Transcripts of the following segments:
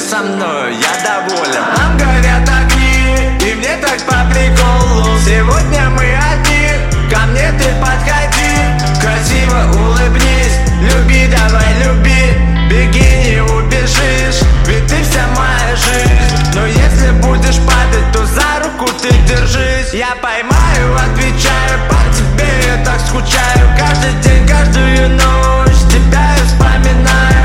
со мной, я доволен. Там горят огни, и мне так по приколу. Сегодня мы одни, ко мне ты подходи. Красиво улыбнись, люби, давай люби. Беги, не убежишь, ведь ты вся моя жизнь. Но если будешь падать, то за руку ты держись. Я поймаю, отвечаю, по тебе я так скучаю. Каждый день, каждую ночь тебя я вспоминаю.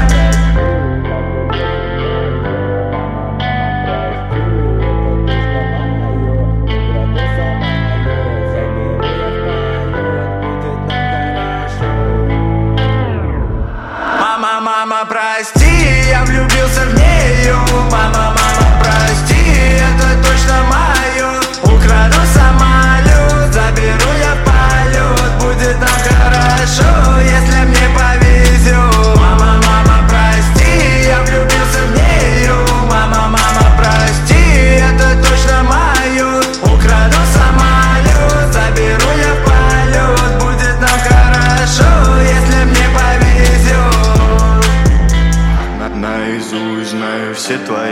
Мама, прости, я влюбился в нее. Мама, прости, это точно мое. Украду самолет, заберу я в полет. Будет нам хорошо, если мне повезет. Мама, прости, я влюбился в нее. Мама, прости, это точно мое. Украду самолет, заберу я в полет. Будет нам хорошо, если мне повезет. Наизусть знаю все твои